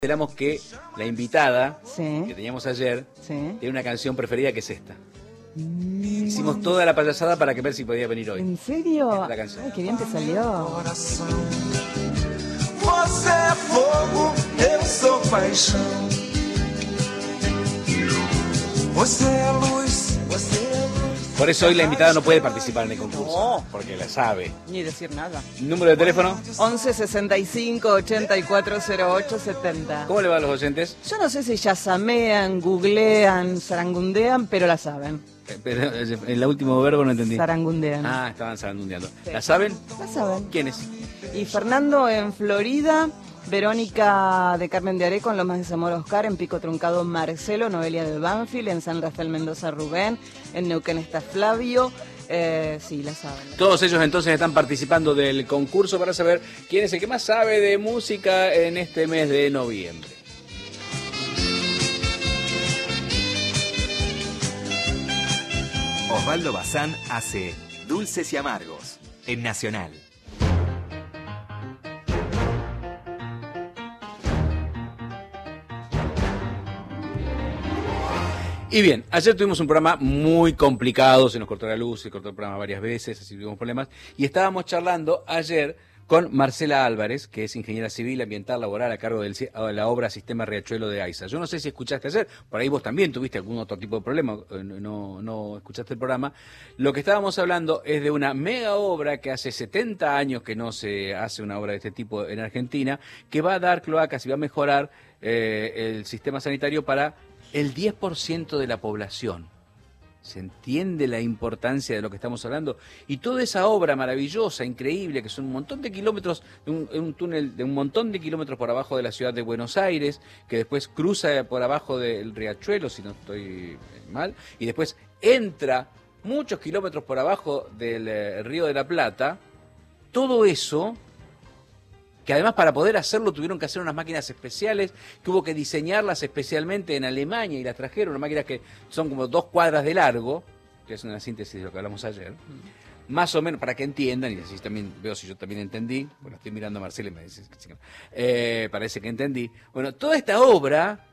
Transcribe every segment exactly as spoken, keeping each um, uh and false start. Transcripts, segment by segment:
Esperamos que la invitada sí. que teníamos ayer sí. tiene una canción preferida que es esta. Mm. Hicimos toda la payasada para que ver si podía venir hoy. ¿En serio? Esta es la canción. Ay, qué bien te salió. Você é fogo, eu sou paixão. Você é luz, você é luz. Por eso hoy la invitada no puede participar en el concurso, No. porque la sabe. Ni decir nada. ¿Número de teléfono? once sesenta y cinco ochenta y cuatro cero ocho setenta. ¿Cómo le va a los oyentes? Yo no sé si yasamean, googlean, zarangundean, pero la saben. Eh, Pero eh, el último verbo no entendí. Zarangundean. Ah, estaban zarangundeando. Sí. ¿La saben? La saben. ¿Quiénes? Y Fernando en Florida, Verónica de Carmen de Areco en Lomas de Zamora Oscar, en Pico Truncado Marcelo, Noelia del Banfield, en San Rafael Mendoza Rubén, en Neuquén está Flavio, eh, sí, la saben. Todos ellos entonces están participando del concurso para saber quién es el que más sabe de música en este mes de noviembre. Osvaldo Bazán hace Dulces y Amargos en Nacional. Y bien, ayer tuvimos un programa muy complicado, se nos cortó la luz, se cortó el programa varias veces, así tuvimos problemas, y estábamos charlando ayer con Marcela Álvarez, que es ingeniera civil ambiental laboral a cargo de la obra Sistema Riachuelo de AISA. Yo no sé si escuchaste ayer, por ahí vos también tuviste algún otro tipo de problema, no, no escuchaste el programa. Lo que estábamos hablando es de una mega obra que hace setenta años que no se hace una obra de este tipo en Argentina, que va a dar cloacas y va a mejorar eh, el sistema sanitario para el diez por ciento de la población. ¿Se entiende la importancia de lo que estamos hablando? Y toda esa obra maravillosa, increíble, que son un montón de kilómetros, un, un túnel de un montón de kilómetros por abajo de la ciudad de Buenos Aires, que después cruza por abajo del Riachuelo, si no estoy mal, y después entra muchos kilómetros por abajo del eh, Río de la Plata. Todo eso, que además para poder hacerlo tuvieron que hacer unas máquinas especiales, que hubo que diseñarlas especialmente en Alemania y las trajeron, unas máquinas que son como dos cuadras de largo, que es una síntesis de lo que hablamos ayer, mm. más o menos, para que entiendan, y así también veo si yo también entendí, bueno, estoy mirando a Marcela y me dice, eh, parece que entendí. Bueno, toda esta obra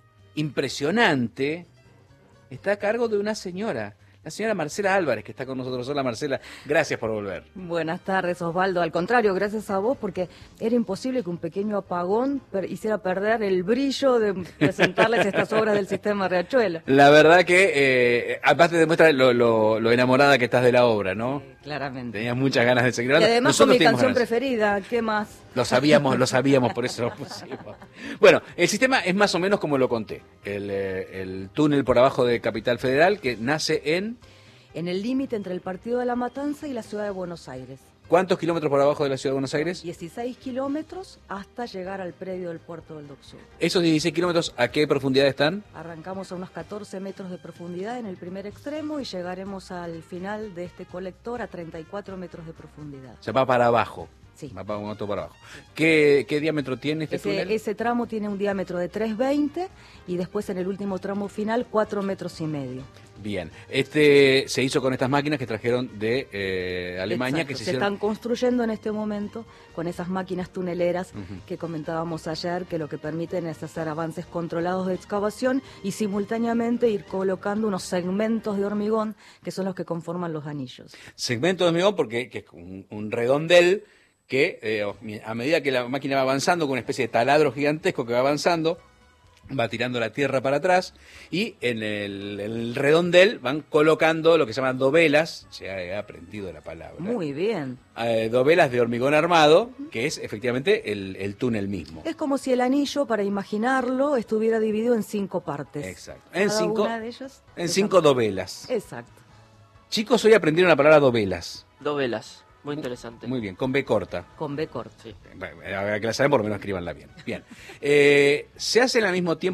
impresionante está a cargo de una señora, la señora Marcela Álvarez, que está con nosotros. Hola Marcela, gracias por volver. Buenas tardes, Osvaldo. Al contrario, gracias a vos, porque era imposible que un pequeño apagón per- hiciera perder el brillo de presentarles estas obras del Sistema Riachuelo. La verdad que, eh, aparte demuestra lo, lo, lo enamorada que estás de la obra, ¿no? Sí, claramente. Tenías muchas ganas de seguir Y hablando. además Nosotros con mi teníamos canción ganas. preferida, ¿qué más? Lo sabíamos, lo sabíamos, por eso lo pusimos. Bueno, el sistema es más o menos como lo conté. El, eh, el túnel por abajo de Capital Federal, que nace en... En el límite entre el Partido de la Matanza y la Ciudad de Buenos Aires. ¿Cuántos kilómetros por abajo de la Ciudad de Buenos Aires? dieciséis kilómetros hasta llegar al predio del puerto del Dock Sur. ¿Esos dieciséis kilómetros a qué profundidad están? Arrancamos a unos catorce metros de profundidad en el primer extremo y llegaremos al final de este colector a treinta y cuatro metros de profundidad. O sea, va para abajo. Sí. Va para un otro para abajo. ¿Qué, qué diámetro tiene este Ese, túnel? ese tramo tiene un diámetro de tres veinte y después en el último tramo final cuatro metros y medio. Bien, este se hizo con estas máquinas que trajeron de eh, Alemania. Exacto. Que se, se hicieron... están construyendo en este momento con esas máquinas tuneleras Uh-huh. que comentábamos ayer, que lo que permiten es hacer avances controlados de excavación y simultáneamente ir colocando unos segmentos de hormigón que son los que conforman los anillos. Segmento de hormigón porque que es un, un redondel que eh, a medida que la máquina va avanzando, con una especie de taladro gigantesco que va avanzando, va tirando la tierra para atrás y en el, el redondel van colocando lo que se llaman dovelas, ya he aprendido la palabra. Muy bien. Eh, dovelas de hormigón armado, que es efectivamente el, el túnel mismo. Es como si el anillo, para imaginarlo, estuviera dividido en cinco partes. Exacto. En Cada cinco, una de ellas en es cinco dovelas. Exacto. Chicos, hoy aprendieron la palabra dovelas. Dovelas, muy interesante. Muy bien, con B corta. Con B corta. Sí. Bueno, ahora que la saben, por lo menos escríbanla bien. Bien. Eh, ¿Se hacen al mismo tiempo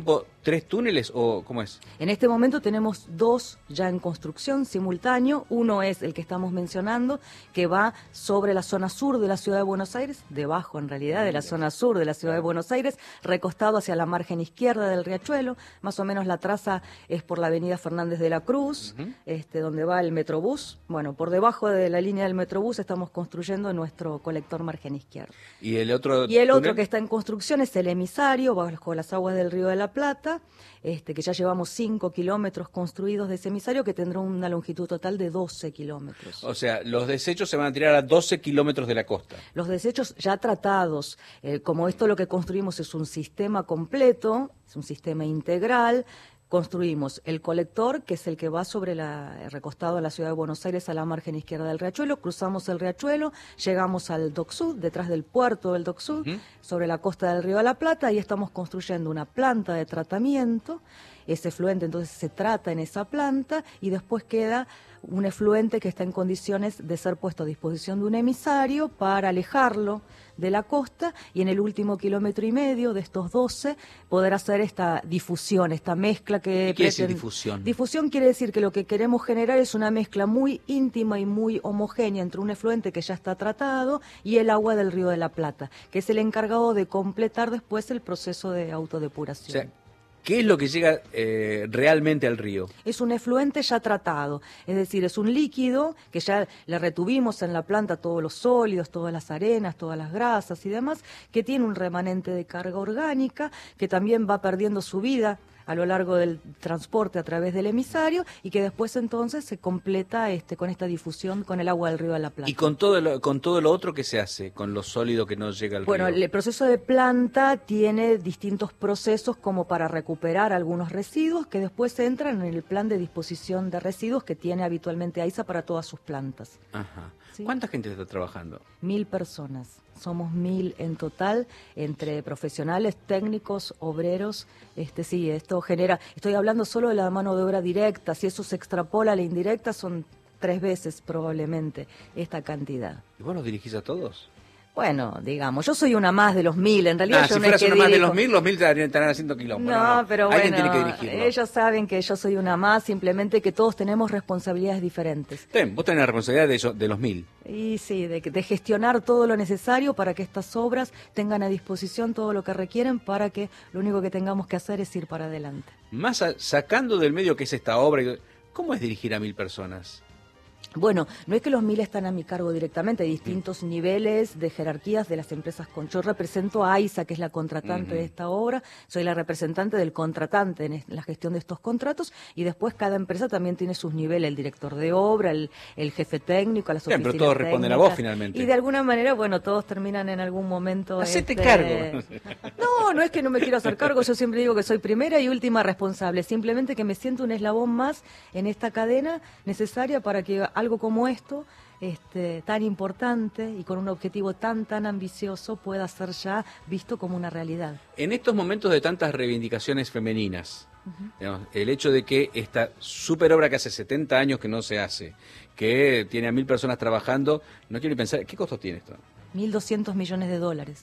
tres túneles o cómo es? En este momento tenemos dos ya en construcción simultáneo. Uno es el que estamos mencionando, que va sobre la zona sur de la ciudad de Buenos Aires, debajo en realidad de la zona sur de la ciudad de Buenos Aires, recostado hacia la margen izquierda del riachuelo. Más o menos la traza es por la avenida Fernández de la Cruz, uh-huh. este, donde va el Metrobús. Bueno, por debajo de la línea del Metrobús estamos construyendo nuestro colector margen izquierdo. ¿Y el otro Y el túnel? otro que está en construcción es el emisario, bajo las aguas del Río de la Plata, este, que ya llevamos cinco kilómetros construidos de ese emisario, que tendrá una longitud total de doce kilómetros. O sea, los desechos se van a tirar a doce kilómetros de la costa. Los desechos ya tratados, eh, como esto lo que construimos es un sistema completo, es un sistema integral. Construimos el colector, que es el que va sobre la, recostado en la ciudad de Buenos Aires a la margen izquierda del riachuelo, cruzamos el riachuelo, llegamos al Dock Sud, detrás del puerto del Dock Sud, uh-huh. sobre la costa del Río de la Plata, y estamos construyendo una planta de tratamiento. Ese efluente entonces se trata en esa planta y después queda un efluente que está en condiciones de ser puesto a disposición de un emisario para alejarlo de la costa, y en el último kilómetro y medio de estos doce poder hacer esta difusión, esta mezcla que... ¿Qué quiere decir difusión? Difusión quiere decir que lo que queremos generar es una mezcla muy íntima y muy homogénea entre un efluente que ya está tratado y el agua del Río de la Plata, que es el encargado de completar después el proceso de autodepuración. O sea, ¿qué es lo que llega eh, realmente al río? Es un efluente ya tratado, es decir, es un líquido que ya le retuvimos en la planta todos los sólidos, todas las arenas, todas las grasas y demás, que tiene un remanente de carga orgánica, que también va perdiendo su vida a lo largo del transporte a través del emisario, y que después entonces se completa este con esta difusión con el agua del Río de la Plata. ¿Y con todo lo, con todo lo otro que se hace, con lo sólido que no llega al bueno, río? Bueno, el proceso de planta tiene distintos procesos como para recuperar algunos residuos que después entran en el plan de disposición de residuos que tiene habitualmente AISA para todas sus plantas. Ajá. ¿Sí? ¿Cuánta gente está trabajando? Mil personas. Somos mil en total, entre profesionales, técnicos, obreros. Este sí, esto genera, estoy hablando solo de la mano de obra directa, si eso se extrapola a la indirecta son tres veces probablemente esta cantidad. ¿Y vos los dirigís a todos? Bueno, digamos, yo soy una más de los mil, en realidad ah, yo si no fueras es que una más de dirijo. los mil, los mil estarán haciendo quilombo. No, no, no. pero Alguien bueno, tiene que dirigirlo. Ellos saben que yo soy una más, simplemente que todos tenemos responsabilidades diferentes. Ten, vos tenés la responsabilidad de, eso, de los mil. Y sí, de, de gestionar todo lo necesario para que estas obras tengan a disposición todo lo que requieren, para que lo único que tengamos que hacer es ir para adelante. Más a, sacando del medio que es esta obra, ¿cómo es dirigir a mil personas? Bueno, no es que los mil están a mi cargo directamente, hay distintos mm. niveles de jerarquías de las empresas. Con yo represento a AISA, que es la contratante mm-hmm. de esta obra, soy la representante del contratante en la gestión de estos contratos, y después cada empresa también tiene sus niveles, el director de obra, el, el jefe técnico, las oficinas Bien, pero todos técnicas, responden a vos finalmente. Y de alguna manera, bueno, todos terminan en algún momento... Hacete este... cargo. No, no es que no me quiero hacer cargo, yo siempre digo que soy primera y última responsable, simplemente que me siento un eslabón más en esta cadena necesaria para que algo como esto, este, tan importante y con un objetivo tan, tan ambicioso, pueda ser ya visto como una realidad. En estos momentos de tantas reivindicaciones femeninas, uh-huh. digamos, el hecho de que esta super obra que hace setenta años que no se hace, que tiene a mil personas trabajando, no quiero ni pensar, ¿qué costos tiene esto? mil doscientos millones de dólares.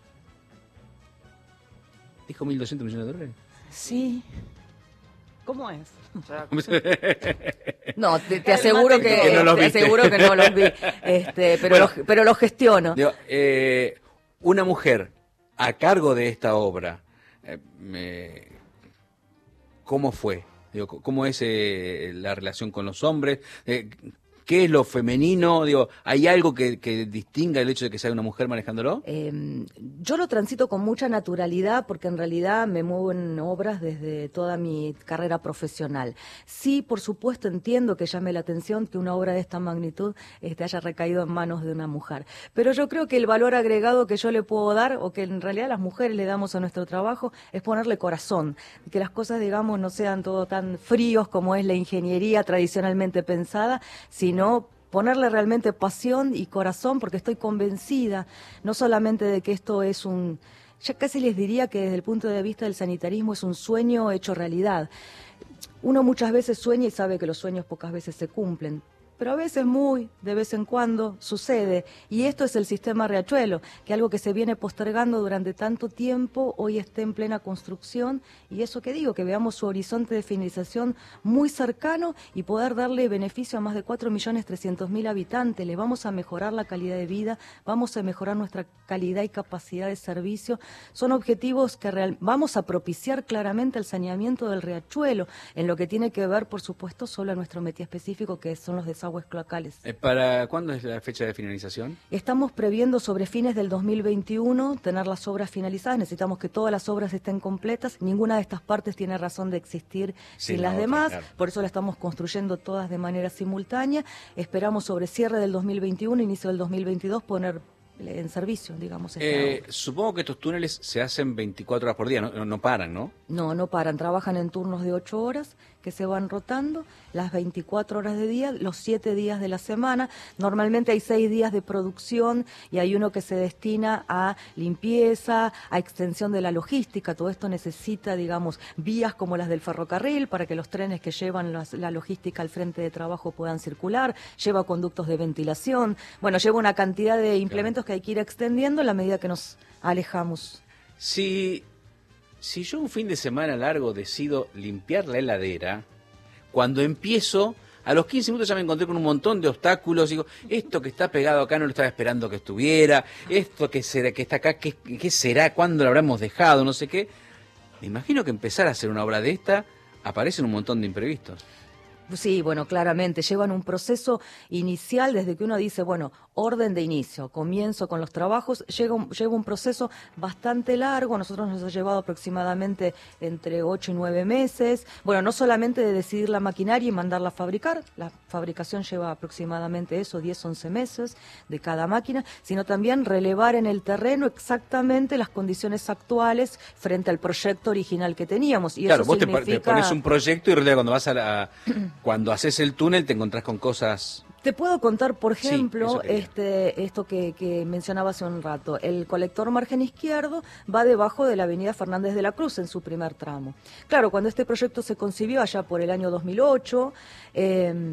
¿Dijo mil doscientos millones de dólares? Sí. ¿Cómo es? No, te, te aseguro que, que no los te viste. aseguro que no los vi, este, pero, Bueno, lo, pero lo gestiono. Digo, eh, una mujer a cargo de esta obra, eh, me, ¿cómo fue? Digo, ¿cómo es eh, la relación con los hombres? Eh, ¿Qué es lo femenino? Digo, ¿hay algo que, que distinga el hecho de que sea una mujer manejándolo? Eh, yo lo transito con mucha naturalidad porque en realidad me muevo en obras desde toda mi carrera profesional. Sí, por supuesto, entiendo que llame la atención que una obra de esta magnitud este, haya recaído en manos de una mujer. Pero yo creo que el valor agregado que yo le puedo dar, o que en realidad las mujeres le damos a nuestro trabajo, es ponerle corazón. Que las cosas, digamos, no sean todo tan fríos como es la ingeniería tradicionalmente pensada, sino ponerle realmente pasión y corazón, porque estoy convencida no solamente de que esto es un, ya casi les diría que desde el punto de vista del sanitarismo es un sueño hecho realidad. Uno muchas veces sueña y sabe que los sueños pocas veces se cumplen, pero a veces muy de vez en cuando sucede. Y esto es el sistema Riachuelo, que algo que se viene postergando durante tanto tiempo, hoy está en plena construcción. Y eso que digo, que veamos su horizonte de finalización muy cercano y poder darle beneficio a más de cuatro millones trescientos mil habitantes. Le vamos a mejorar la calidad de vida, vamos a mejorar nuestra calidad y capacidad de servicio. Son objetivos que real, vamos a propiciar claramente el saneamiento del Riachuelo, en lo que tiene que ver, por supuesto, solo a nuestro métier específico, que son los desagües cloacales. ¿Para cuándo es la fecha de finalización? Estamos previendo sobre fines del dos mil veintiuno tener las obras finalizadas. Necesitamos que todas las obras estén completas. Ninguna de estas partes tiene razón de existir sin, sin las otra, demás. Claro. Por eso la estamos construyendo todas de manera simultánea. Esperamos sobre cierre del dos mil veintiuno, inicio del dos mil veintidós, poner en servicio, digamos. Eh, supongo que estos túneles se hacen veinticuatro horas por día, no, no paran, ¿no? No, no paran, trabajan en turnos de ocho horas que se van rotando, las veinticuatro horas de día, los siete días de la semana. Normalmente hay seis días de producción y hay uno que se destina a limpieza, a extensión de la logística. Todo esto necesita, digamos, vías como las del ferrocarril para que los trenes que llevan las, la logística al frente de trabajo puedan circular, lleva conductos de ventilación, bueno, lleva una cantidad de implementos, claro, que hay que ir extendiendo a la medida que nos alejamos. Si, si yo un fin de semana largo decido limpiar la heladera, cuando empiezo, a los quince minutos ya me encontré con un montón de obstáculos. Digo, esto que está pegado acá no lo estaba esperando que estuviera, esto que será que está acá, ¿qué, qué será? ¿Cuándo lo habremos dejado? No sé qué. Me imagino que empezar a hacer una obra de esta, aparecen un montón de imprevistos. Sí, bueno, claramente, llevan un proceso inicial desde que uno dice, bueno, orden de inicio, comienzo con los trabajos, llega un, lleva un proceso bastante largo. Nosotros nos ha llevado aproximadamente entre ocho y nueve meses, bueno, no solamente de decidir la maquinaria y mandarla a fabricar, la fabricación lleva aproximadamente eso, diez, once meses de cada máquina, sino también relevar en el terreno exactamente las condiciones actuales frente al proyecto original que teníamos. Y claro, eso vos significa... te, te pones un proyecto y en realidad cuando vas a la... Cuando haces el túnel te encontrás con cosas... Te puedo contar, por ejemplo, sí, este, esto que, que mencionaba hace un rato. El colector margen izquierdo va debajo de la avenida Fernández de la Cruz en su primer tramo. Claro, cuando este proyecto se concibió allá por el año dos mil ocho, eh,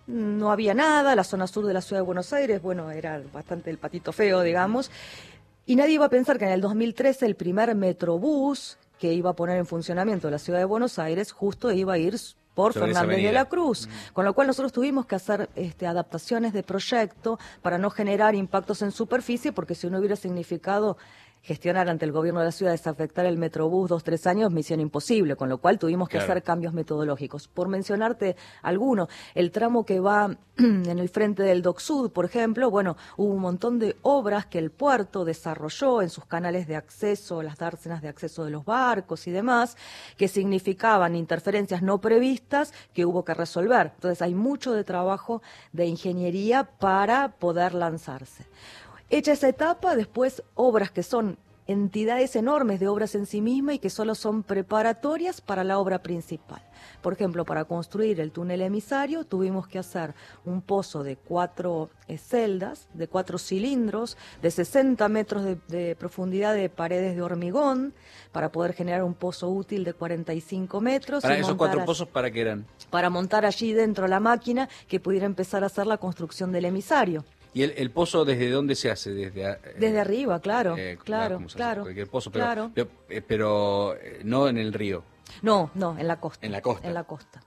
no había nada, la zona sur de la ciudad de Buenos Aires, bueno, era bastante el patito feo, digamos, y nadie iba a pensar que en el dos mil trece el primer Metrobús que iba a poner en funcionamiento la ciudad de Buenos Aires justo iba a ir por Sobre Fernández de la Cruz, mm. con lo cual nosotros tuvimos que hacer este, adaptaciones de proyecto para no generar impactos en superficie, porque si no hubiera significado gestionar ante el gobierno de la ciudad desafectar el Metrobús dos, tres años, misión imposible, con lo cual tuvimos que claro. hacer cambios metodológicos. Por mencionarte alguno, el tramo que va en el frente del Dock Sud, por ejemplo, bueno, hubo un montón de obras que el puerto desarrolló en sus canales de acceso, las dársenas de acceso de los barcos y demás, que significaban interferencias no previstas que hubo que resolver. Entonces hay mucho de trabajo de ingeniería para poder lanzarse. Hecha esa etapa, después obras que son entidades enormes de obras en sí mismas y que solo son preparatorias para la obra principal. Por ejemplo, para construir el túnel emisario tuvimos que hacer un pozo de cuatro eh, celdas, de cuatro cilindros, de sesenta metros de, de profundidad de paredes de hormigón, para poder generar un pozo útil de cuarenta y cinco metros. ¿Para y esos cuatro allí, pozos para qué eran? Para montar allí dentro la máquina que pudiera empezar a hacer la construcción del emisario. ¿Y el, el pozo desde dónde se hace? Desde, eh, desde arriba, claro, eh, claro, claro. Cualquier pozo, pero, claro. pero, eh, pero eh, no en el río. No, no, en la costa. En la costa. En la costa.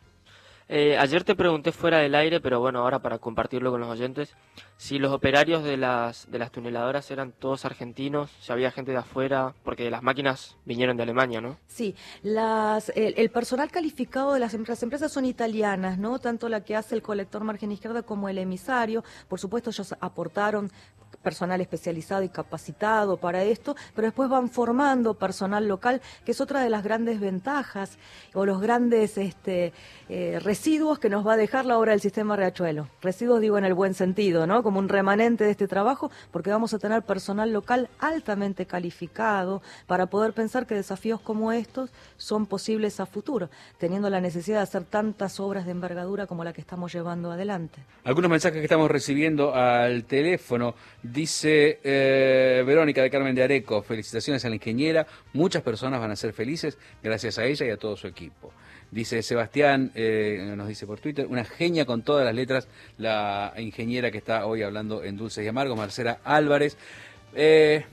Eh, ayer te pregunté fuera del aire, pero bueno, ahora para compartirlo con los oyentes, si los operarios de las de las tuneladoras eran todos argentinos, si había gente de afuera, porque las máquinas vinieron de Alemania, ¿no? Sí, las, el, el personal calificado de las empresas, las empresas son italianas, ¿no? Tanto la que hace el colector margen izquierda como el emisario. Por supuesto, ellos aportaron personal especializado y capacitado para esto, pero después van formando personal local, que es otra de las grandes ventajas o los grandes este, eh, residuos que nos va a dejar la obra del sistema Riachuelo. Residuos digo en el buen sentido, ¿no? Como un remanente de este trabajo, porque vamos a tener personal local altamente calificado para poder pensar que desafíos como estos son posibles a futuro, teniendo la necesidad de hacer tantas obras de envergadura como la que estamos llevando adelante. Algunos mensajes que estamos recibiendo al teléfono. Dice eh, Verónica de Carmen de Areco, felicitaciones a la ingeniera, muchas personas van a ser felices gracias a ella y a todo su equipo. Dice Sebastián, eh, nos dice por Twitter, una genia con todas las letras, la ingeniera que está hoy hablando en Dulces y Amargos, Marcela Álvarez. Eh,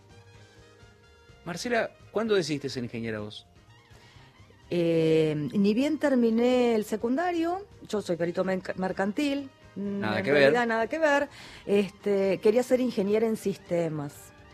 Marcela, ¿cuándo decidiste ser ingeniera vos? Eh, ni bien terminé el secundario, yo soy perito mercantil, Nada en que realidad ver. nada que ver, este, quería ser ingeniera en sistemas.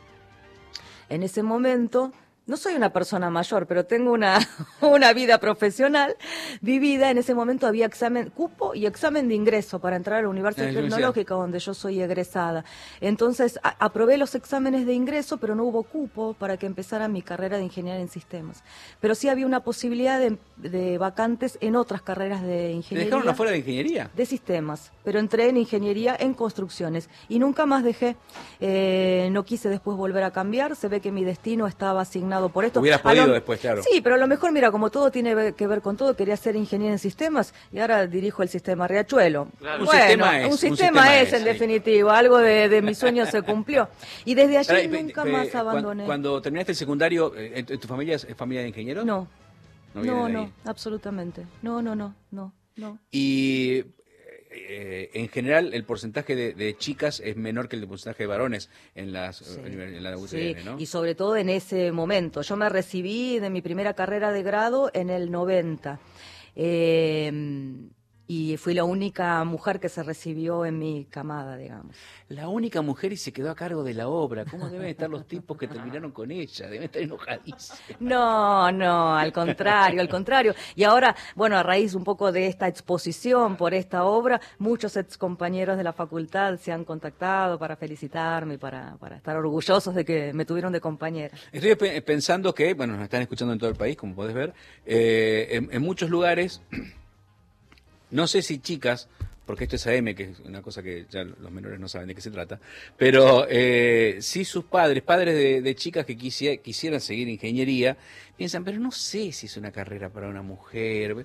En ese momento, no soy una persona mayor, pero tengo una, una vida profesional vivida. En ese momento había examen, cupo y examen de ingreso para entrar a la Universidad Ah, yo Tecnológica, donde yo soy egresada. Entonces, a, aprobé los exámenes de ingreso, pero no hubo cupo para que empezara mi carrera de ingeniería en sistemas. Pero sí había una posibilidad de, de vacantes en otras carreras de ¿Te ingeniería. dejaron afuera de ingeniería? De sistemas, pero entré en ingeniería en construcciones y nunca más dejé. Eh, no quise después volver a cambiar, se ve que mi destino estaba asignado por esto. Hubieras A podido lo- después, claro. Sí, pero a lo mejor, mira, como todo tiene ve- que ver con todo, quería ser ingeniera en sistemas y ahora dirijo el sistema Riachuelo. Claro. Un Bueno, sistema es, un un sistema sistema es, es, en sí. definitiva, algo de, de mi sueño se cumplió. Y desde allí Pará, pe- nunca pe- más cuan- abandoné. Cuando terminaste el secundario, eh, ¿tu familia es es familia de ingenieros? No, No viene no, de no, ahí. absolutamente. No, no, no, no, no. Y eh, en general el porcentaje de, de chicas es menor que el porcentaje de varones en, las, Sí. en la U T Sí, N, ¿no? y sobre todo en ese momento. Yo me recibí de mi primera carrera de grado en el noventa. Eh, y fui la única mujer que se recibió en mi camada, digamos. La única mujer y se quedó a cargo de la obra. ¿Cómo deben estar los tipos que terminaron con ella? Deben estar enojadísimos. No, no, al contrario, al contrario. Y ahora, bueno, a raíz un poco de esta exposición por esta obra, muchos ex compañeros de la facultad se han contactado para felicitarme, para, para estar orgullosos de que me tuvieron de compañera. Estoy pe- pensando que, bueno, nos están escuchando en todo el país, como podés ver, eh, en, en muchos lugares, no sé si chicas, porque esto es A M, que es una cosa que ya los menores no saben de qué se trata, pero eh, sí sus padres, padres de, de chicas que quisi- quisieran seguir ingeniería, piensan, pero no sé si es una carrera para una mujer.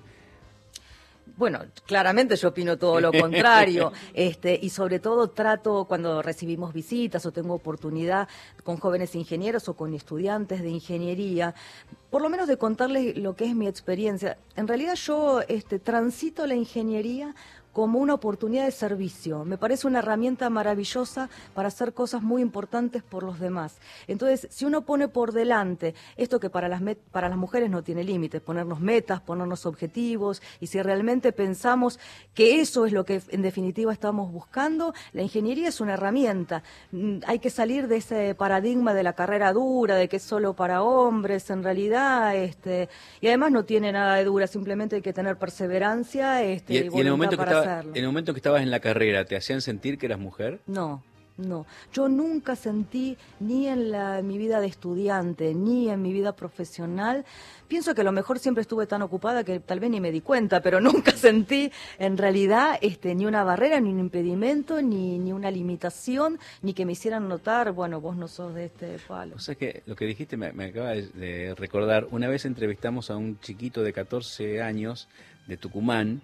Bueno, claramente yo opino todo lo contrario, este, y sobre todo trato cuando recibimos visitas o tengo oportunidad con jóvenes ingenieros o con estudiantes de ingeniería, por lo menos de contarles lo que es mi experiencia. En realidad yo este, transito la ingeniería como una oportunidad de servicio. Me parece una herramienta maravillosa para hacer cosas muy importantes por los demás. Entonces, si uno pone por delante esto que para las, met- para las mujeres no tiene límites, ponernos metas, ponernos objetivos, y si realmente pensamos que eso es lo que en definitiva estamos buscando, la ingeniería es una herramienta. Mm, Hay que salir de ese paradigma de la carrera dura, de que es solo para hombres, en realidad, este, y además no tiene nada de dura, simplemente hay que tener perseverancia este, Y, y, y en, el voluntad momento que para estaba, hacerlo. en el momento que estabas en la carrera, ¿te hacían sentir que eras mujer? No, no. Yo nunca sentí, ni en, la, en mi vida de estudiante, ni en mi vida profesional, pienso que a lo mejor siempre estuve tan ocupada que tal vez ni me di cuenta, pero nunca sentí en realidad este, ni una barrera, ni un impedimento, ni, ni una limitación, ni que me hicieran notar, bueno, vos no sos de este palo. O sea que lo que dijiste me, me acaba de, de recordar. Una vez entrevistamos a un chiquito de catorce años de Tucumán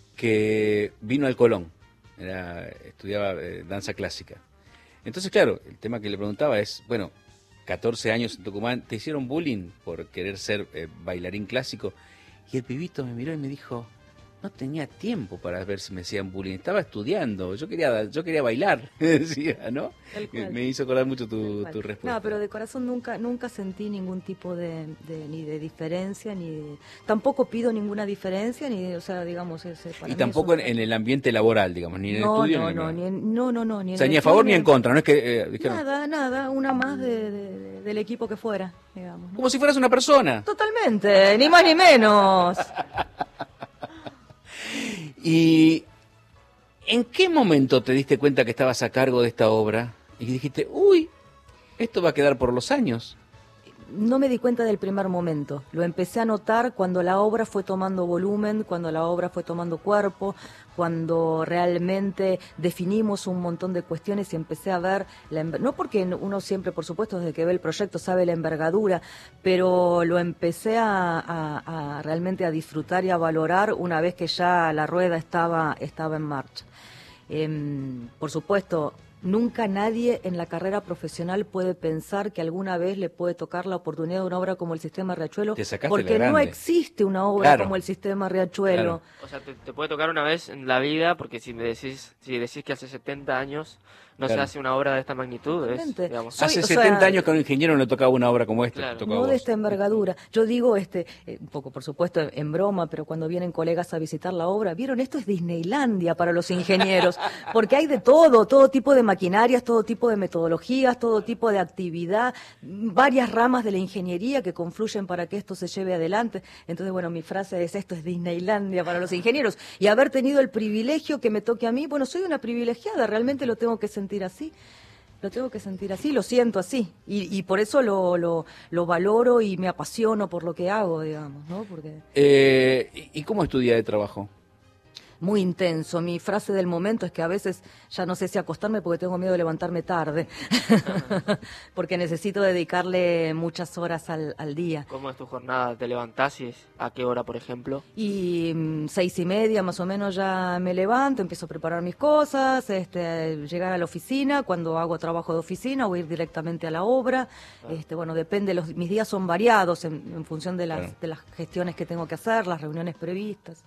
que vino al Colón, era, estudiaba eh, danza clásica. Entonces, claro, el tema que le preguntaba es, bueno, catorce años en Tucumán, ¿te hicieron bullying por querer ser eh, bailarín clásico? Y el pibito me miró y me dijo, no tenía tiempo para ver si me hacían bullying, estaba estudiando, yo quería yo quería bailar, decía, ¿no? Tal cual. Me hizo acordar mucho tu, Tal tu cual. respuesta. No, pero de corazón nunca nunca sentí ningún tipo de, de- ni de diferencia, ni de- tampoco pido ninguna diferencia, ni, o sea, digamos, ese para Y mí tampoco es en, un- en el ambiente laboral, digamos, ni en el no, estudio. no, ni en no, el- ni en- no, no, no, ni en O sea, el ni a favor estudio, ni en contra, no es que eh, dijeron, Nada, nada, una más de, de- de- del equipo que fuera, digamos. ¿no? como si fueras una persona. Totalmente, ni más ni menos. ¿Y en qué momento te diste cuenta que estabas a cargo de esta obra? Y dijiste, uy, esto va a quedar por los años. No me di cuenta del primer momento. Lo empecé a notar cuando la obra fue tomando volumen, cuando la obra fue tomando cuerpo, cuando realmente definimos un montón de cuestiones y empecé a ver, la enver- no porque uno siempre, por supuesto, desde que ve el proyecto sabe la envergadura, pero lo empecé a, a- a realmente a disfrutar y a valorar una vez que ya la rueda estaba, estaba en marcha. Em, por supuesto, Nunca nadie en la carrera profesional puede pensar que alguna vez le puede tocar la oportunidad de una obra como el Sistema Riachuelo, Te sacaste porque la no grande. existe una obra Claro. como el Sistema Riachuelo. Claro. O sea, te, te puede tocar una vez en la vida, porque si me decís, si decís que hace setenta años no Claro. se hace una obra de esta magnitud, es, Totalmente. digamos, Soy- Hace o sea, setenta años que a un ingeniero no le tocaba una obra como esta. Claro. te tocó a No vos. de esta envergadura. Yo digo, este, eh, un poco por supuesto en broma, pero cuando vienen colegas a visitar la obra, vieron, esto es Disneylandia para los ingenieros, porque hay de todo, todo tipo de maquinarias, todo tipo de metodologías, todo tipo de actividad, varias ramas de la ingeniería que confluyen para que esto se lleve adelante. Entonces, bueno, mi frase es, esto es Disneylandia para los ingenieros. Y haber tenido el privilegio que me toque a mí, bueno, soy una privilegiada, realmente lo tengo que sentir así. Lo tengo que sentir así, lo siento así. Y, y por eso lo, lo, lo valoro y me apasiono por lo que hago, digamos, ¿no? Porque Eh, ¿Y y cómo es tu día de trabajo? muy intenso. Mi frase del momento es que a veces ya no sé si acostarme porque tengo miedo de levantarme tarde. Porque necesito dedicarle muchas horas al, al día. ¿cómo es tu jornada? ¿Te levantás y es- a qué hora, por ejemplo? Y mm, seis y media más o menos ya me levanto, empiezo a preparar mis cosas, este, llegar a la oficina, cuando hago trabajo de oficina o ir directamente a la obra. Este, bueno, depende, los, mis días son variados en, en función de las, Claro. de las gestiones que tengo que hacer, las reuniones previstas.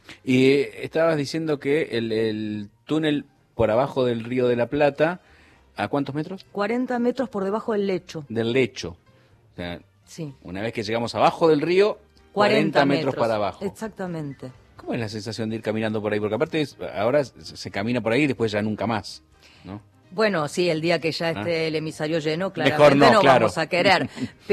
Y eh, estabas diciendo que el, el túnel por abajo del Río de la Plata, ¿a cuántos metros? cuarenta metros por debajo del lecho, Del lecho. O sea, sí. una vez que llegamos abajo del río, cuarenta metros para abajo. Exactamente. ¿Cómo es la sensación de ir caminando por ahí? Porque aparte es- ahora se se camina por ahí y después ya nunca más, ¿no? Bueno, sí, el día que ya esté Ah. el emisario lleno, Mejor claramente no, no, claro. vamos a querer.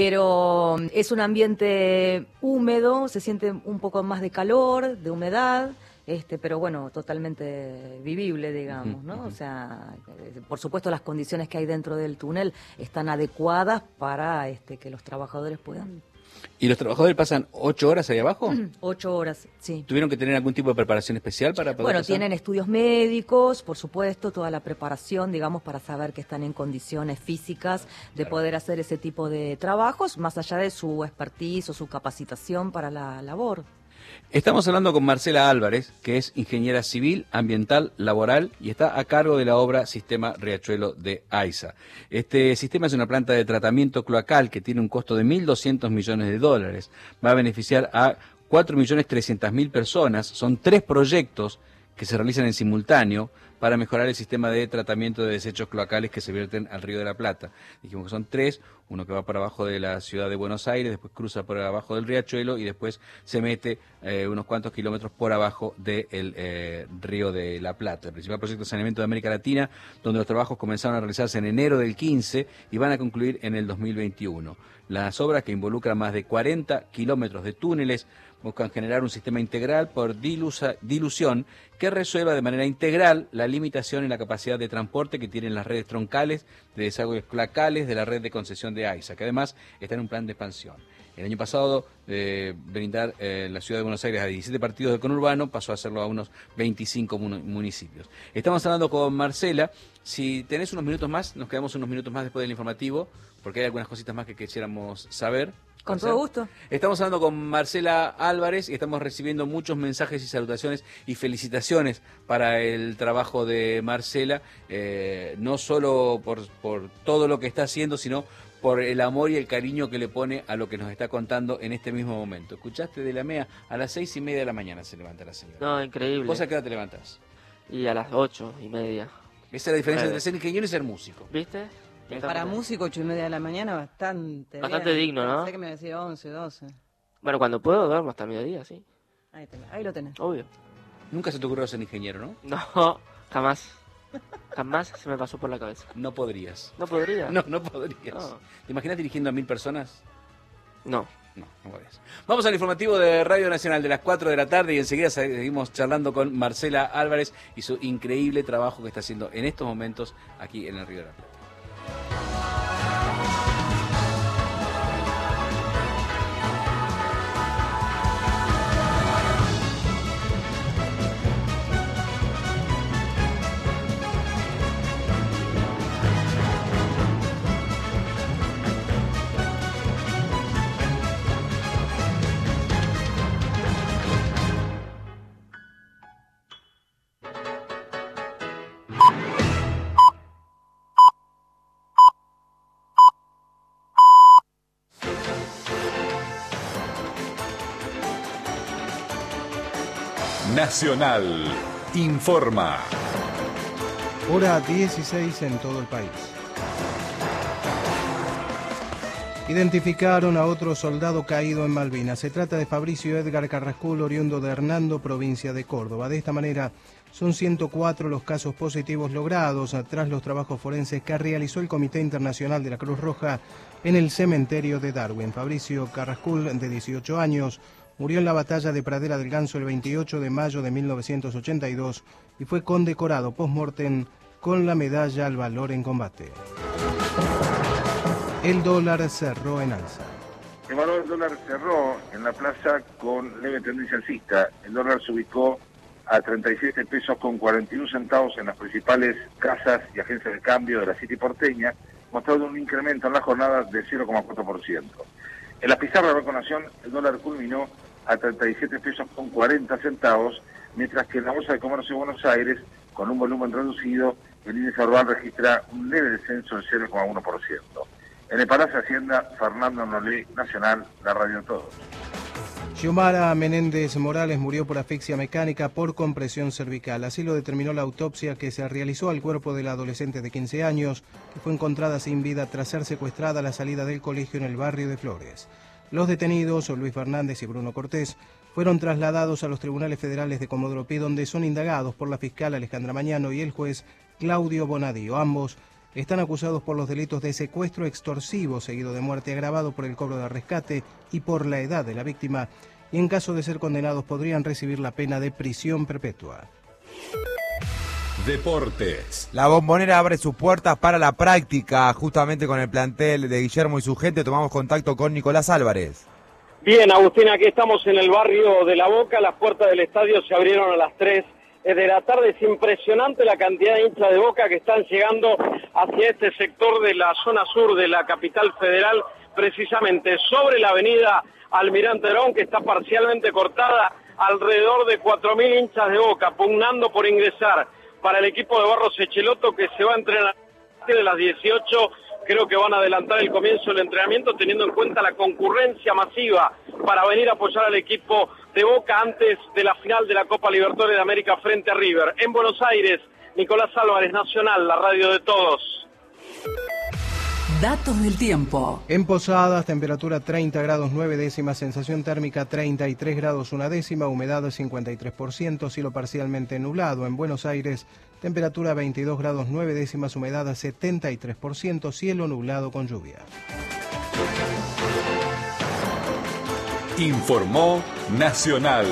Pero mm, es un ambiente húmedo, se siente un poco más de calor, de humedad, este, pero bueno, totalmente vivible, digamos, Ujú, ¿no? ujú. O sea, eh, por supuesto las condiciones que hay dentro del túnel están adecuadas para este, que los trabajadores puedan. ¿Y los trabajadores pasan ocho horas ahí abajo? Ocho horas, sí. ¿Tuvieron que tener algún tipo de preparación especial para poder Bueno, pasar? tienen estudios médicos, por supuesto, toda la preparación, digamos, para saber que están en condiciones físicas de poder hacer ese tipo de trabajos, más allá de su expertise o su capacitación para la labor. Estamos hablando con Marcela Álvarez, que es ingeniera civil, ambiental, laboral y está a cargo de la obra Sistema Riachuelo de AISA. Este sistema es una planta de tratamiento cloacal que tiene un costo de mil doscientos millones de dólares. Va a beneficiar a cuatro millones trescientas mil personas. Son tres proyectos que se realizan en simultáneo para mejorar el sistema de tratamiento de desechos cloacales que se vierten al Río de la Plata. Dijimos que son tres, uno que va por abajo de la ciudad de Buenos Aires, después cruza por abajo del Riachuelo y después se mete eh, unos cuantos kilómetros por abajo del eh, Río de la Plata. El principal proyecto de saneamiento de América Latina, donde los trabajos comenzaron a realizarse en enero del quince y van a concluir en el dos mil veintiuno. Las obras, que involucran más de cuarenta kilómetros de túneles, buscan generar un sistema integral por dilusa- dilución que resuelva de manera integral la limitación en la capacidad de transporte que tienen las redes troncales de desagües cloacales de la red de concesión de AISA, que además está en un plan de expansión. El año pasado, eh, brindar eh, la ciudad de Buenos Aires a diecisiete partidos de conurbano, pasó a hacerlo a unos veinticinco mun- municipios. Estamos hablando con Marcela. Si tenés unos minutos más, nos quedamos unos minutos más después del informativo, porque hay algunas cositas más que quisiéramos saber. Con Marcela. todo gusto. Estamos hablando con Marcela Álvarez y estamos recibiendo muchos mensajes y salutaciones y felicitaciones para el trabajo de Marcela, eh, no solo por, por todo lo que está haciendo, sino por el amor y el cariño que le pone a lo que nos está contando en este mismo momento. ¿Escuchaste de la M E A? A las seis y media de la mañana se levanta la señora. No, increíble. ¿Vos a qué hora te levantás? Y a las ocho y media. Esa es la diferencia Nueve. entre ser ingeniero y ser músico. ¿Viste? Para músico, ocho y media de la mañana, bastante Bastante bien. digno, ¿no? Pensé que me decía once, doce. Bueno, cuando puedo duermo hasta mediodía, sí. Ahí, tenés, ahí lo tenés. Obvio. Nunca se te ocurrió ser ingeniero, ¿no? No, jamás. Jamás se me pasó por la cabeza. No podrías. No podría. No, no podrías. No. ¿Te imaginas dirigiendo a mil personas? No. No, no podrías. Vamos al informativo de Radio Nacional de las cuatro de la tarde y enseguida seguimos charlando con Marcela Álvarez y su increíble trabajo que está haciendo en estos momentos aquí en el Río de la Plata. Nacional informa. Hora dieciséis en todo el país. Identificaron a otro soldado caído en Malvinas. Se trata de Fabricio Edgar Carrascul, oriundo de Hernando, provincia de Córdoba. De esta manera, son ciento cuatro los casos positivos logrados tras los trabajos forenses que realizó el Comité Internacional de la Cruz Roja en el cementerio de Darwin. Fabricio Carrascul, de dieciocho años, murió en la batalla de Pradera del Ganso el veintiocho de mayo de mil novecientos ochenta y dos y fue condecorado post-mortem con la medalla al valor en combate. El dólar cerró en alza. El valor del dólar cerró en la plaza con leve tendencia alcista. El dólar se ubicó a treinta y siete pesos con cuarenta y uno centavos en las principales casas y agencias de cambio de la City porteña, mostrando un incremento en las jornadas de cero coma cuatro por ciento. En la pizarra de Banco Nación, el dólar culminó a treinta y siete pesos con cuarenta centavos, mientras que en la Bolsa de Comercio de Buenos Aires, con un volumen reducido, el índice Orval registra un leve descenso del cero coma uno por ciento. En el Palacio de Hacienda, Fernando Nolé, Nacional, la radio de todos. Xiomara Menéndez Morales murió por asfixia mecánica por compresión cervical. Así lo determinó la autopsia que se realizó al cuerpo de la adolescente de quince años, que fue encontrada sin vida tras ser secuestrada a la salida del colegio en el barrio de Flores. Los detenidos, Luis Fernández y Bruno Cortés, fueron trasladados a los tribunales federales de Comodoro Pi, donde son indagados por la fiscal Alejandra Mañano y el juez Claudio Bonadío. Ambos están acusados por los delitos de secuestro extorsivo seguido de muerte agravado por el cobro de rescate y por la edad de la víctima, y en caso de ser condenados podrían recibir la pena de prisión perpetua. Deportes. La Bombonera abre sus puertas para la práctica justamente con el plantel de Guillermo y su gente. Tomamos contacto con Nicolás Álvarez. Bien, Agustín, aquí estamos en el barrio de La Boca. Las puertas del estadio se abrieron a las tres de la tarde. Es impresionante la cantidad de hinchas de Boca que están llegando hacia este sector de la zona sur de la capital federal, precisamente sobre la avenida Almirante Brown, que está parcialmente cortada. Alrededor de cuatro mil hinchas de Boca pugnando por ingresar para el equipo de Barros Echeloto, que se va a entrenar a partir de las dieciocho. Creo que van a adelantar el comienzo del entrenamiento teniendo en cuenta la concurrencia masiva para venir a apoyar al equipo de Boca antes de la final de la Copa Libertadores de América frente a River. En Buenos Aires, Nicolás Álvarez, Nacional, la radio de todos. Datos del tiempo. En Posadas, temperatura treinta grados nueve décimas, sensación térmica treinta y tres grados una décima, humedad cincuenta y tres por ciento, cielo parcialmente nublado. En Buenos Aires, temperatura veintidós grados nueve décimas, humedad setenta y tres por ciento, cielo nublado con lluvia. Informó Nacional.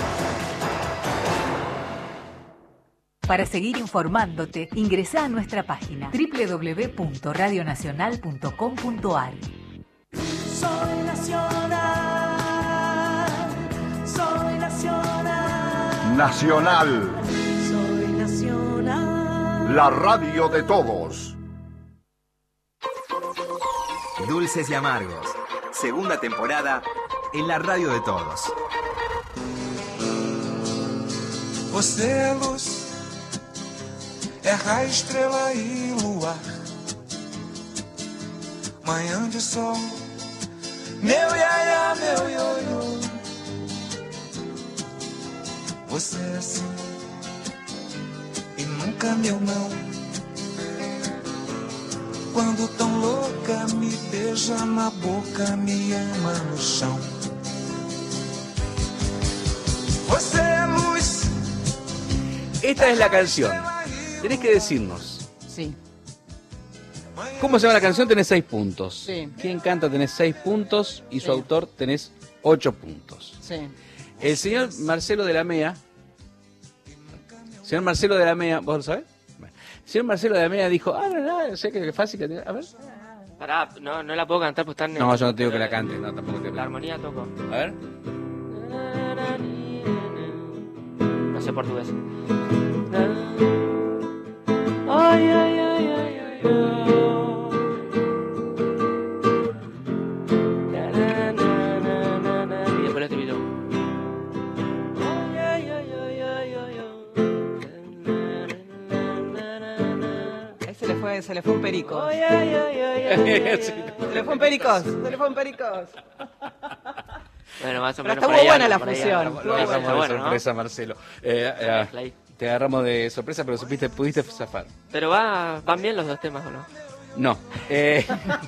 Para seguir informándote, ingresá a nuestra página doble u doble u doble u punto radio nacional punto com punto a r. Soy nacional, soy nacional. Nacional. Soy nacional. La radio de todos. Dulces y Amargos. Segunda temporada en la radio de todos. Você é luz, é raio, estrela e luar. Manhã de sol, meu iaia, meu ioiô. Você é assim e nunca meu não. Quando tão louca me beija na boca, me ama no chão. Você é luz. Esta es la canción. Tenés que decirnos. Sí. ¿Cómo se llama la canción? Tenés seis puntos. Sí. ¿Quién canta? Tenés seis puntos y su Sí. autor tenés ocho puntos. Sí. El señor Marcelo de la Mea. Señor Marcelo de la Mea, ¿vos lo sabés? Bueno. El señor Marcelo de la Mea dijo, ah, no, no, sé que es fácil que a ver. Pará, no, no la puedo cantar pues están... No, yo no te digo que la cante, no, tampoco te La digo. armonía toco. A ver. No sé portugués. Ay, ay, ay, ay, ay, ay. Y después este video. Ay, ay, ay, ay, ay, ay, Ahí se le fue, se le fue un perico. ay, ay, ay, ay, ay, ay. Se le fue un pericos, se le fue un pericos. Bueno, más o Pero menos estuvo por ahí buena anda, la por ahí fusión. anda. Estuvo Lo agarramos Está de bueno, ¿no? sorpresa, Marcelo. Eh, eh, te agarramos de sorpresa, pero supiste, pudiste zafar. Pero va, van bien los dos temas, ¿o no? No. Eh,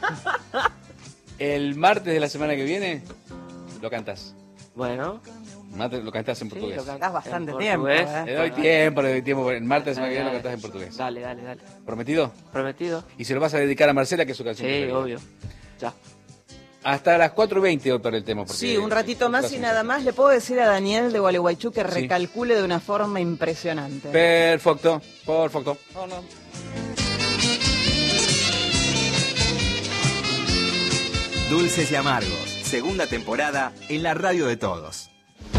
el martes de la semana que viene lo cantas. Bueno. Martes lo cantas en Sí, portugués. lo can- Das bastante en tiempo. portugués. ¿eh? Le doy tiempo, le doy tiempo. El martes de la semana que viene lo Dale, cantas en portugués. Dale, dale, dale. ¿Prometido? Prometido. Y se lo vas a dedicar a Marcela, que es su canción. Sí, preferida. obvio. Ya. Hasta las cuatro y veinte, doctor, el tema. Porque Sí, un ratito más y Gracias. nada más. Le puedo decir a Daniel de Gualeguaychú que Sí. recalcule de una forma impresionante. Perfecto, perfecto. Oh, no. Dulces y Amargos, segunda temporada en la radio de todos.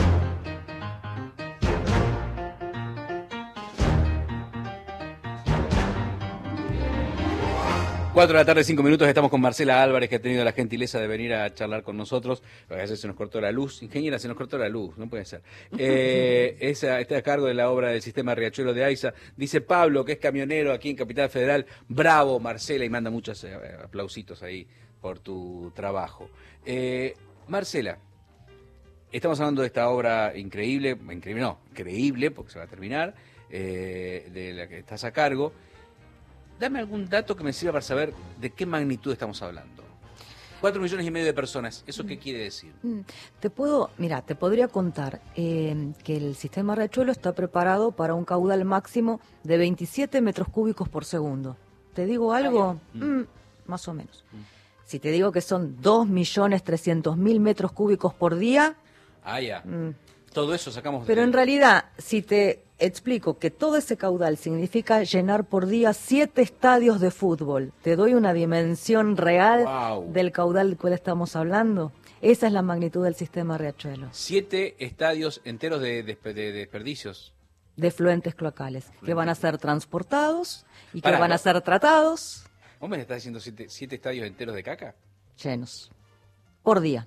Cuatro de la tarde, cinco minutos, estamos con Marcela Álvarez, que ha tenido la gentileza de venir a charlar con nosotros. A veces se nos cortó la luz. Ingeniera, se nos cortó la luz, no puede ser. Eh, esa, está a cargo de la obra del sistema Riachuelo de AISA. Dice Pablo, que es camionero aquí en Capital Federal. Bravo, Marcela, y manda muchos eh, aplausitos ahí por tu trabajo. Eh, Marcela, estamos hablando de esta obra increíble, increíble no, increíble, porque se va a terminar, eh, de la que estás a cargo. Dame algún dato que me sirva para saber de qué magnitud estamos hablando. Cuatro millones y medio de personas, ¿eso qué quiere decir? Mm, Te puedo, mira, te podría contar eh, que el sistema Riachuelo está preparado para un caudal máximo de veintisiete metros cúbicos por segundo. ¿Te digo algo? Mm, más o menos. Si te digo que son dos millones trescientos mil metros cúbicos por día, Ah, ya. mm, Todo eso sacamos pero de... en realidad, si te explico que todo ese caudal significa llenar por día siete estadios de fútbol, te doy una dimensión real Wow. del caudal del cual estamos hablando. Esa es la magnitud del sistema Riachuelo, Siete estadios enteros de, despe- de desperdicios. de fluentes cloacales, que van a ser transportados y que Pará, van a no. ser tratados ¿Vos me estás diciendo siete, siete estadios enteros de caca? llenos por día.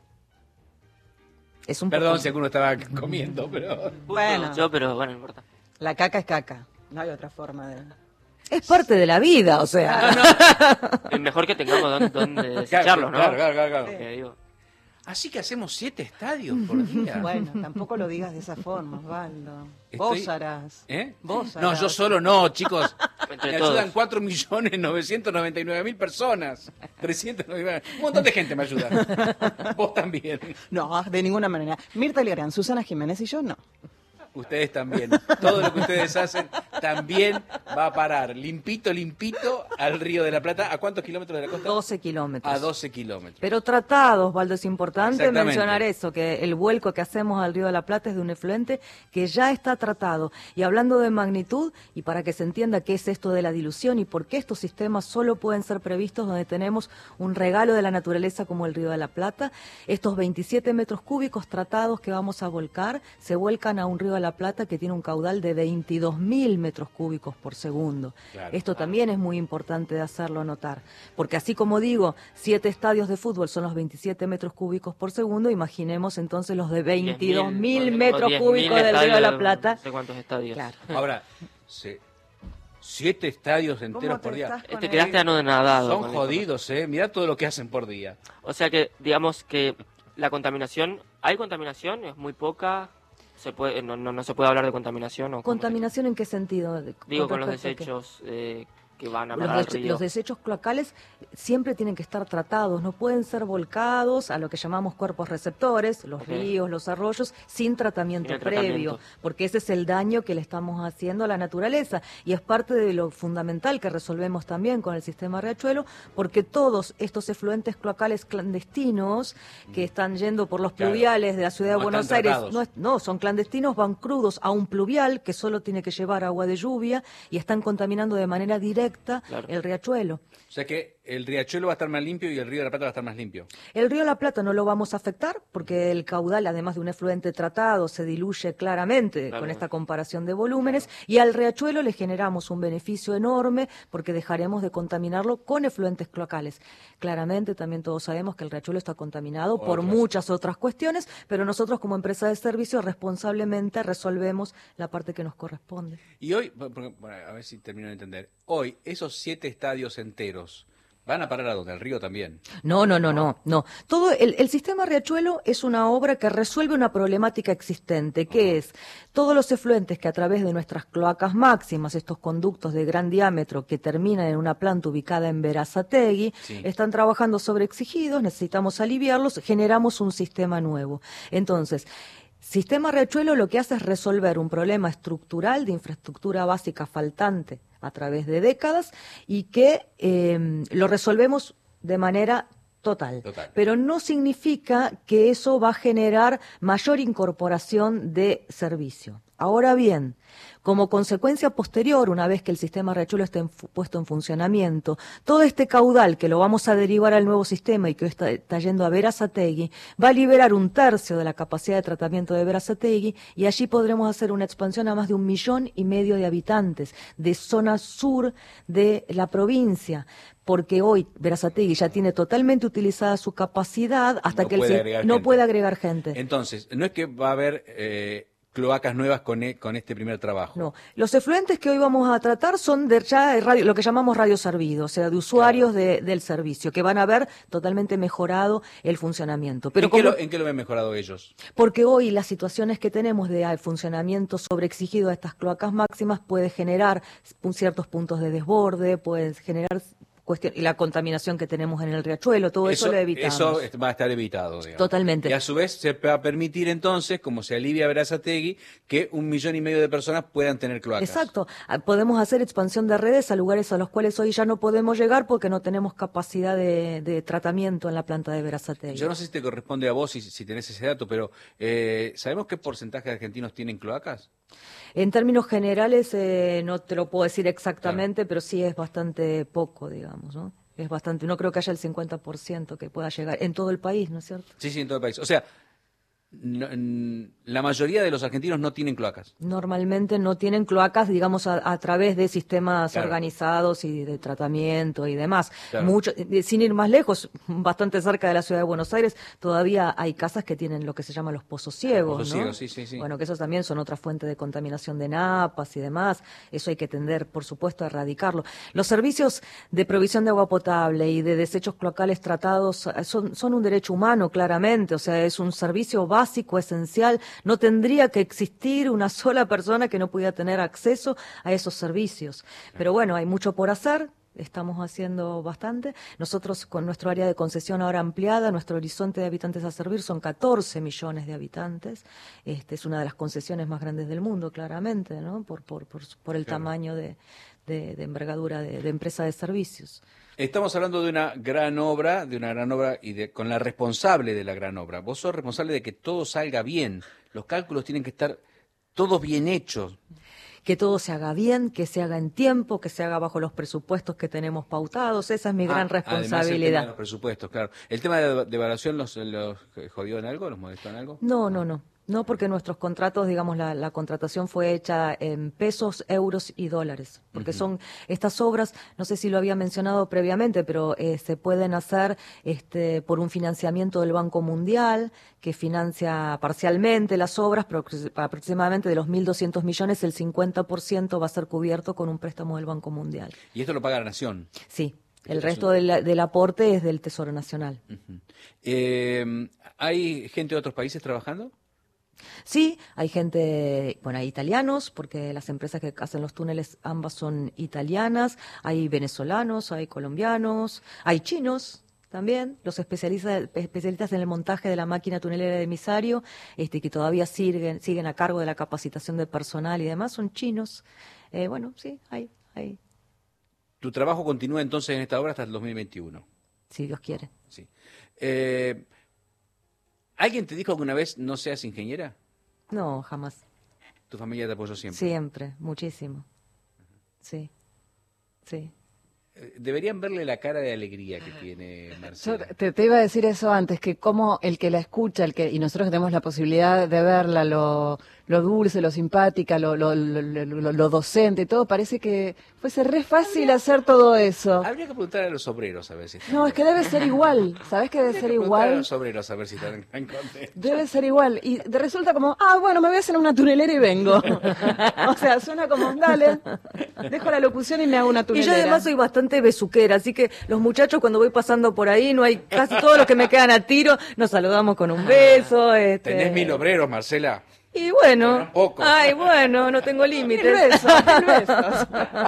Es un Perdón poco- si alguno estaba comiendo, pero... Bueno. Yo, pero bueno, no importa. La caca es caca. No hay otra forma de... Es parte de la vida, o sea. Es mejor que tengamos donde, donde Claro, desecharlo, ¿no? claro, claro, claro, claro. Porque digo, Así que hacemos siete estadios por día. Bueno, tampoco lo digas de esa forma, Osvaldo. Estoy- Vos harás. ¿Eh? Vos No, harás. yo solo no, chicos. Entre Me todos. ayudan cuatro millones novecientos noventa y nueve mil personas. trescientos noventa y nueve. Un montón de gente me ayuda. Vos también. No, de ninguna manera. Mirta Legrand, Susana Jiménez y yo no. Ustedes también. Todo lo que ustedes hacen también va a parar limpito, limpito al Río de la Plata. ¿A cuántos kilómetros de la costa? doce kilómetros. A doce kilómetros. Pero tratados, Osvaldo, es importante Exactamente. mencionar eso, que el vuelco que hacemos al Río de la Plata es de un efluente que ya está tratado. Y hablando de magnitud, y para que se entienda qué es esto de la dilución y por qué estos sistemas solo pueden ser previstos donde tenemos un regalo de la naturaleza como el Río de la Plata, estos veintisiete metros cúbicos tratados que vamos a volcar se vuelcan a un Río de la Plata que tiene un caudal de veintidós mil metros cúbicos por segundo. Claro. Esto también es muy importante de hacerlo notar, porque así como digo, siete estadios de fútbol son los veintisiete metros cúbicos por segundo, imaginemos entonces los de veintidós mil metros cúbicos del Río de la Plata. No sé cuántos estadios. Claro. Ahora, se- siete estadios enteros te por día. estás con Te el- quedaste anonadado. Son con la jodidos, ¿eh? Mirá todo lo que hacen por día. información. O sea que, digamos que la contaminación, ¿hay contaminación? ¿Es muy poca? Se puede, no, no, no se puede hablar de contaminación. ¿O cómo ¿Contaminación en qué sentido? se- Digo, con los respecto a qué? desechos eh, que van a Los, parar al dese- río. los desechos cloacales siempre tienen que estar tratados, no pueden ser volcados a lo que llamamos cuerpos receptores, los Ok. ríos, los arroyos, sin tratamiento Sin el previo, tratamiento. porque ese es el daño que le estamos haciendo a la naturaleza y es parte de lo fundamental que resolvemos también con el sistema Riachuelo, porque todos estos efluentes cloacales clandestinos que están yendo por los Claro. pluviales de la ciudad de No Buenos están Aires, tratados. no, es- no, son clandestinos, van crudos a un pluvial que solo tiene que llevar agua de lluvia y están contaminando de manera directa Claro. el riachuelo. O sea que el riachuelo va a estar más limpio y el Río de la Plata va a estar más limpio. El río de la Plata no lo vamos a afectar porque el caudal, además de un efluente tratado, se diluye claramente Claro. con esta comparación de volúmenes y al riachuelo le generamos un beneficio enorme porque dejaremos de contaminarlo con efluentes cloacales. Claramente también todos sabemos que el riachuelo está contaminado por Otras. muchas otras cuestiones, pero nosotros como empresa de servicio responsablemente resolvemos la parte que nos corresponde. Y hoy, porque- bueno, a ver si termino de entender, hoy esos siete estadios enteros ¿Van a parar a dónde? ¿Al río también? No, no, no, no, no. Todo el, el sistema Riachuelo es una obra que resuelve una problemática existente, que es todos los efluentes que a través de nuestras cloacas máximas, estos conductos de gran diámetro que terminan en una planta ubicada en Berazategui, sí. están trabajando sobreexigidos, necesitamos aliviarlos, generamos un sistema nuevo. Entonces, Sistema Riachuelo lo que hace es resolver un problema estructural de infraestructura básica faltante a través de décadas y que eh, lo resolvemos de manera total. total. Pero no significa que eso va a generar mayor incorporación de servicio. Ahora bien, como consecuencia posterior, una vez que el sistema Riachuelo esté en puesto en funcionamiento, todo este caudal que lo vamos a derivar al nuevo sistema y que hoy está, está yendo a Berazategui, va a liberar un tercio de la capacidad de tratamiento de Berazategui y allí podremos hacer una expansión a más de un millón y medio de habitantes de zona sur de la provincia. Porque hoy Berazategui ya tiene totalmente utilizada su capacidad hasta no que puede el no gente. puede agregar gente. Entonces, no es que va a haber eh, cloacas nuevas con, e, con este primer trabajo. No, los efluentes que hoy vamos a tratar son de ya de radio, lo que llamamos radio servido, o sea, de usuarios claro. de, del servicio, que van a ver totalmente mejorado el funcionamiento. Pero ¿En, qué como, lo, ¿En qué lo ven mejorado ellos? Porque hoy las situaciones que tenemos de funcionamiento sobreexigido de estas cloacas máximas puede generar ciertos puntos de desborde, puede generar cuestión, y la contaminación que tenemos en el riachuelo, todo eso, eso lo evitamos. Eso va a estar evitado, digamos. Totalmente. Y a su vez se va a permitir entonces, como se alivia Berazategui, que un millón y medio de personas puedan tener cloacas. Exacto. Podemos hacer expansión de redes a lugares a los cuales hoy ya no podemos llegar porque no tenemos capacidad de, de tratamiento en la planta de Berazategui. Yo no sé si te corresponde a vos, si, si tenés ese dato, pero eh, ¿sabemos qué porcentaje de argentinos tienen cloacas? En términos generales, eh, no te lo puedo decir exactamente, claro. pero sí es bastante poco, digamos, ¿no? Es bastante, no creo que haya el cincuenta por ciento que pueda llegar en todo el país, ¿no es cierto? Sí, sí, en todo el país. O sea, no, la mayoría de los argentinos no tienen cloacas. Normalmente no tienen cloacas, digamos, a, a través de sistemas claro. organizados y de tratamiento y demás. Claro. Mucho, sin ir más lejos, bastante cerca de la ciudad de Buenos Aires, todavía hay casas que tienen lo que se llama los pozos ciegos, pozos ¿no? ciegos, sí, sí, sí. Bueno, que esos también son otra fuente de contaminación de napas y demás. Eso hay que tender, por supuesto, a erradicarlo. Los servicios de provisión de agua potable y de desechos cloacales tratados son, son un derecho humano, claramente. O sea, es un servicio básico básico, esencial, no tendría que existir una sola persona que no pudiera tener acceso a esos servicios. Pero bueno, hay mucho por hacer, estamos haciendo bastante. Nosotros con nuestro área de concesión ahora ampliada, nuestro horizonte de habitantes a servir son catorce millones de habitantes. Este es una de las concesiones más grandes del mundo, claramente, ¿no? Por, por, por, por el claro. tamaño de, de, de envergadura de, de empresa de servicios. Estamos hablando de una gran obra, de una gran obra y de, con la responsable de la gran obra. Vos sos responsable de que todo salga bien. Los cálculos tienen que estar todos bien hechos. Que todo se haga bien, que se haga en tiempo, que se haga bajo los presupuestos que tenemos pautados. Esa es mi ah, gran responsabilidad. Además, el tema de los presupuestos, claro. ¿El tema de, de evaluación los, los jodió en algo? ¿Los molestó en algo? No, no, no. No, porque nuestros contratos, digamos, la, la contratación fue hecha en pesos, euros y dólares, porque uh-huh. son estas obras, no sé si lo había mencionado previamente, pero eh, se pueden hacer este, por un financiamiento del Banco Mundial, que financia parcialmente las obras, pero aproximadamente de los mil doscientos millones, el cincuenta por ciento va a ser cubierto con un préstamo del Banco Mundial. ¿Y esto lo paga la Nación? Sí. El resto del, del aporte es del Tesoro Nacional. Uh-huh. eh, ¿Hay gente de otros países trabajando? Sí, hay gente, bueno, hay italianos, porque las empresas que hacen los túneles ambas son italianas, hay venezolanos, hay colombianos, hay chinos también, los especialistas, especialistas en el montaje de la máquina tunelera de emisario, este, que todavía siguen, siguen a cargo de la capacitación de personal y demás, son chinos. Eh, bueno, sí, hay, hay. ¿Tu trabajo continúa entonces en esta obra hasta el dos mil veintiuno? Si Dios quiere. Sí. Eh... ¿Alguien te dijo alguna vez no seas ingeniera? No, jamás. ¿Tu familia te apoyó siempre? Siempre, muchísimo. Sí, sí. Deberían verle la cara de alegría que tiene Marcela. Yo te, te iba a decir eso antes, que como el que la escucha, el que y nosotros que tenemos la posibilidad de verla, lo, lo dulce, lo simpática, lo, lo, lo, lo, lo docente, todo, parece que fuese re fácil hacer todo eso. Habría que preguntar a los obreros a ver si... No, es que debe ser igual, ¿sabés que debe Habría ser que preguntar igual? a los obreros a ver si están tan contentos. Debe ser igual. Y de- resulta como, ah, bueno, me voy a hacer una tunelera y vengo. O sea, suena como, dale, dejo la locución y me hago una Y tunelera. yo además soy bastante besuquera, así que los muchachos cuando voy pasando por ahí, no hay casi todos los que me quedan a tiro, nos saludamos con un beso. Este... Tenés mil obreros, Marcela. Y bueno, Poco. ay, bueno, no tengo límites. Mil besos, mil besos.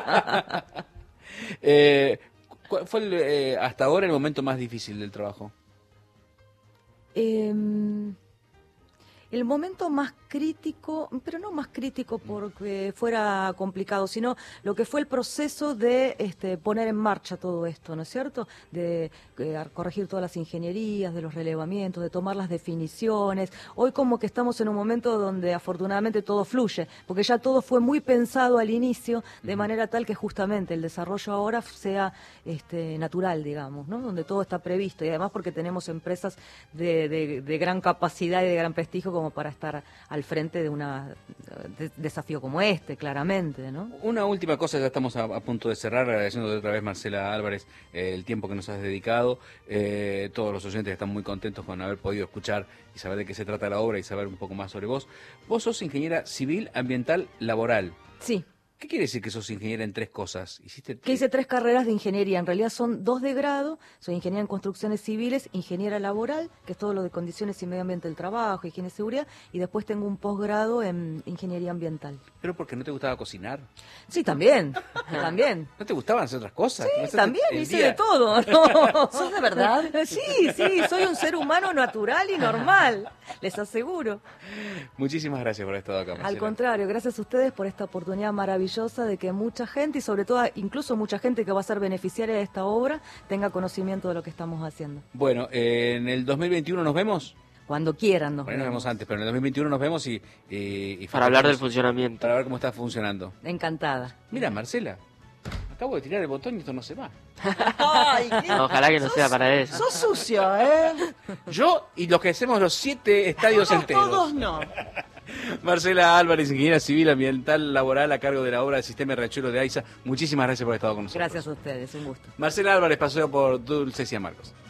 eh, ¿Cuál fue el, eh, hasta ahora el momento más difícil del trabajo? Eh, el momento más crítico, pero no más crítico porque fuera complicado, sino lo que fue el proceso de este, poner en marcha todo esto, ¿no es cierto? De eh, corregir todas las ingenierías, de los relevamientos, de tomar las definiciones. Hoy como que estamos en un momento donde afortunadamente todo fluye, porque ya todo fue muy pensado al inicio, de manera tal que justamente el desarrollo ahora sea este, natural, digamos, ¿no? Donde todo está previsto y además porque tenemos empresas de, de, de gran capacidad y de gran prestigio como para estar al frente de un de, desafío como este, claramente, ¿no? Una última cosa, ya estamos a, a punto de cerrar, agradeciéndote otra vez, Marcela Álvarez, eh, el tiempo que nos has dedicado. Eh, todos los oyentes están muy contentos con haber podido escuchar y saber de qué se trata la obra y saber un poco más sobre vos. Vos sos ingeniera civil, ambiental, laboral. Sí. ¿Qué quiere decir que sos ingeniera en tres cosas? ¿Hiciste Que hice tres carreras de ingeniería, en realidad son dos de grado, soy ingeniera en construcciones civiles, ingeniera laboral, que es todo lo de condiciones y medio ambiente del trabajo, higiene y seguridad, y después tengo un posgrado en ingeniería ambiental. ¿Pero porque no te gustaba cocinar? Sí, también, también. ¿No te gustaban hacer otras cosas? Sí, ¿Comenzaste también el hice día? de todo, ¿no? ¿Sos de verdad? Sí, sí, soy un ser humano natural y normal, les aseguro. Muchísimas gracias por haber estado acá, Marcela. Al contrario, gracias a ustedes por esta oportunidad maravillosa de que mucha gente, y sobre todo incluso mucha gente que va a ser beneficiaria de esta obra, tenga conocimiento de lo que estamos haciendo. Bueno, eh, en el dos mil veintiuno nos vemos. Cuando quieran nos Bueno, nos vemos. vemos antes, pero en el dos mil veintiuno nos vemos y... y- y Para hablar del festejamos- funcionamiento. Para ver cómo está funcionando. Encantada. Mira, Marcela, acabo de tirar el botón y esto no se va. Ay, qué- Ojalá que no sos- sea para eso. Sos sucio, ¿eh? Yo y los que hacemos los siete estadios enteros. Todos no. Marcela Álvarez, ingeniera civil, ambiental, laboral, a cargo de la obra del sistema Riachuelo de AISA. Muchísimas gracias por haber estado con nosotros. Gracias a ustedes, un gusto. Marcela Álvarez pasó por Dulcesia Marcos.